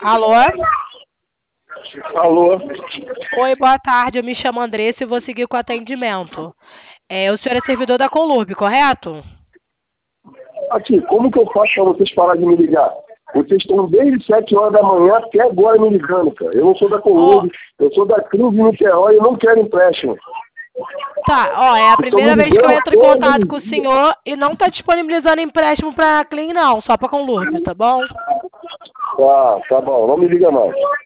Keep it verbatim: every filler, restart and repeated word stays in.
Alô? Alô? Oi, boa tarde. Eu me chamo Andressa e vou seguir com o atendimento. É, o senhor é servidor da Conlurb, correto? Aqui, como que eu faço para vocês pararem de me ligar? Vocês estão desde sete horas da manhã até agora me ligando, cara. Eu não sou da Conlurb, eu sou da Crise Niterói e eu não quero empréstimo. Tá, ó, é a Vocês estão primeira me vez que eu ligando entro em contato todo com o dia. senhor e não tá disponibilizando empréstimo pra Clean, não, só pra Conlurb, tá bom? Tá, tá bom, não me liga mais.